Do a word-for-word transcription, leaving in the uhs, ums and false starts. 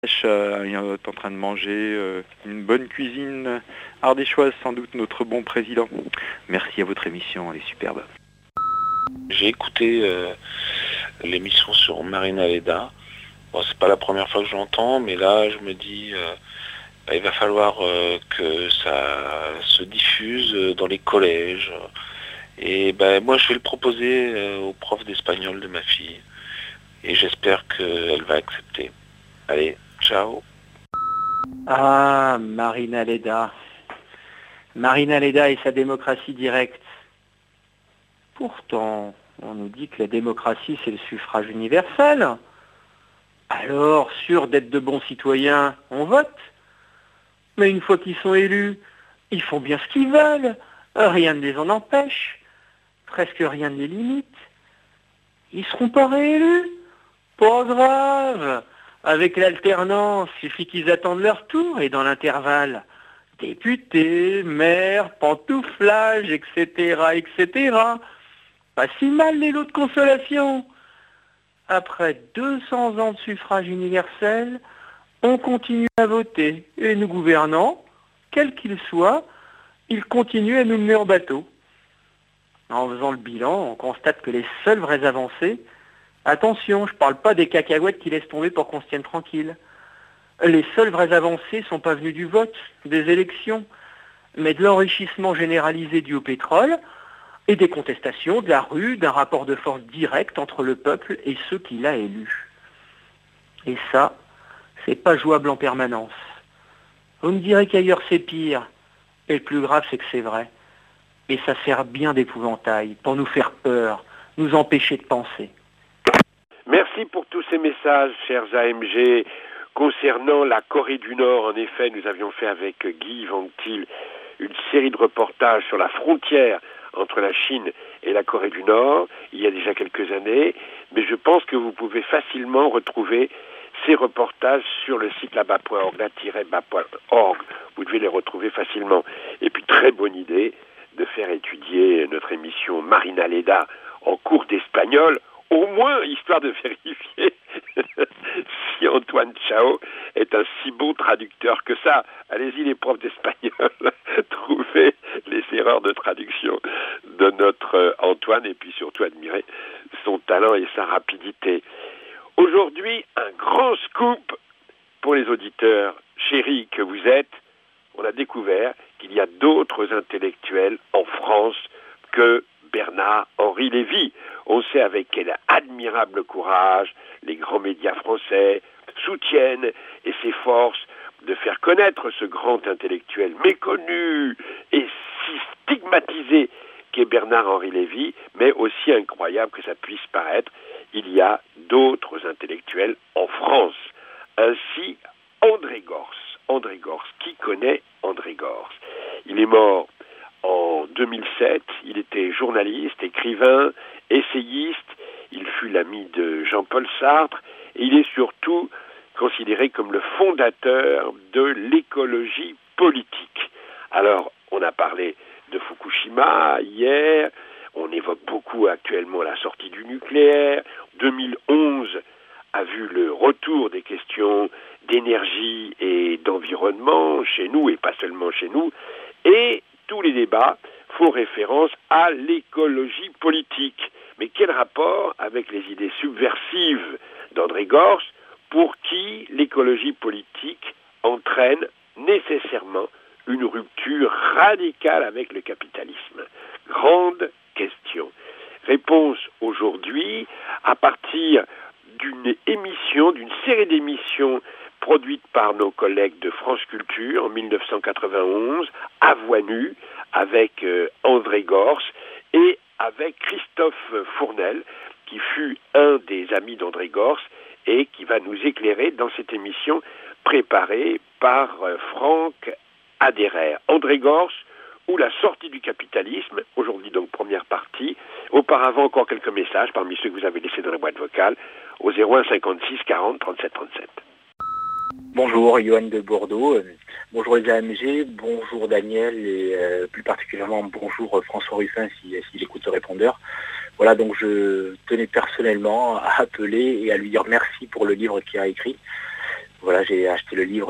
Euh, il est en train de manger euh, une bonne cuisine ardéchoise, sans doute notre bon président. Merci à votre émission, elle est superbe. J'ai écouté euh, l'émission sur Marina Leda. Bon, c'est pas la première fois que je l'entends, mais là je me dis euh, bah, il va falloir euh, que ça se diffuse dans les collèges. Et ben moi je vais le proposer euh, au prof d'espagnol de ma fille. Et j'espère qu'elle va accepter. Allez, ciao. Ah, Marina Leda. Marina Leda et sa démocratie directe. Pourtant, on nous dit que la démocratie, c'est le suffrage universel. Alors, sûr d'être de bons citoyens, on vote. Mais une fois qu'ils sont élus, ils font bien ce qu'ils veulent. Rien ne les en empêche. Presque rien ne les limite. Ils seront pas réélus. Pas grave. Avec l'alternance, il suffit qu'ils attendent leur tour et dans l'intervalle, députés, maires, pantouflage, et cetera, et cetera. Pas si mal les lots de consolation. Après deux cents ans de suffrage universel, on continue à voter. Et nous gouvernants, quels qu'ils soient, ils continuent à nous mener en bateau. En faisant le bilan, on constate que les seules vraies avancées, attention, je ne parle pas des cacahuètes qui laissent tomber pour qu'on se tienne tranquille. Les seules vraies avancées ne sont pas venues du vote, des élections, mais de l'enrichissement généralisé dû au pétrole et des contestations de la rue, d'un rapport de force direct entre le peuple et ceux qui l'a élu. Et ça, c'est pas jouable en permanence. Vous me direz qu'ailleurs c'est pire, et le plus grave c'est que c'est vrai. Et ça sert bien d'épouvantail, pour nous faire peur, nous empêcher de penser. Merci pour tous ces messages, chers A M G. Concernant la Corée du Nord, en effet, nous avions fait avec Guy Vanctil une série de reportages sur la frontière entre la Chine et la Corée du Nord, il y a déjà quelques années, mais je pense que vous pouvez facilement retrouver ces reportages sur le site là-bas point org, là tiret bas point org. Vous devez les retrouver facilement. Et puis, très bonne idée de faire étudier notre émission Marina Leda en cours d'espagnol, au moins histoire de vérifier si Antoine Chao est un si bon traducteur que ça. Allez-y les profs d'espagnol, trouvez les erreurs de traduction de notre Antoine et puis surtout admirez son talent et sa rapidité. Aujourd'hui, un grand scoop pour les auditeurs chéris que vous êtes. On a découvert qu'il y a d'autres intellectuels en France que Bernard-Henri Lévy. On sait avec quel admirable courage les grands médias français soutiennent et s'efforcent de faire connaître ce grand intellectuel méconnu et si stigmatisé qu'est Bernard-Henri Lévy, mais aussi incroyable que ça puisse paraître, il y a d'autres intellectuels en France. Ainsi, André Gorz. André Gorz, qui connaît André Gorz? Il est mort en deux mille sept, il était journaliste, écrivain, essayiste, il fut l'ami de Jean-Paul Sartre, et il est surtout considéré comme le fondateur de l'écologie politique. Alors, on a parlé de Fukushima hier, on évoque beaucoup actuellement la sortie du nucléaire, deux mille onze a vu le retour des questions d'énergie et d'environnement chez nous, et pas seulement chez nous, et tous les débats font référence à l'écologie politique. Mais quel rapport avec les idées subversives d'André Gorz, pour qui l'écologie politique entraîne nécessairement une rupture radicale avec le capitalisme? Grande question. Réponse aujourd'hui à partir d'une émission, d'une série d'émissions produite par nos collègues de France Culture en dix-neuf cent quatre-vingt-onze, à Voix nue, avec euh, André Gorz et avec Christophe Fournel, qui fut un des amis d'André Gorz et qui va nous éclairer dans cette émission préparée par euh, Franck Adhérer. André Gorz, ou la sortie du capitalisme, aujourd'hui donc première partie. Auparavant, encore quelques messages parmi ceux que vous avez laissés dans la boîte vocale au zéro un cinquante-six quarante trente-sept trente-sept. Bonjour, Johan de Bordeaux. Euh, bonjour les A M G, bonjour Daniel et euh, plus particulièrement bonjour euh, François Ruffin s'il si, si écoute le répondeur. Voilà, donc je tenais personnellement à appeler et à lui dire merci pour le livre qu'il a écrit. Voilà, j'ai acheté le livre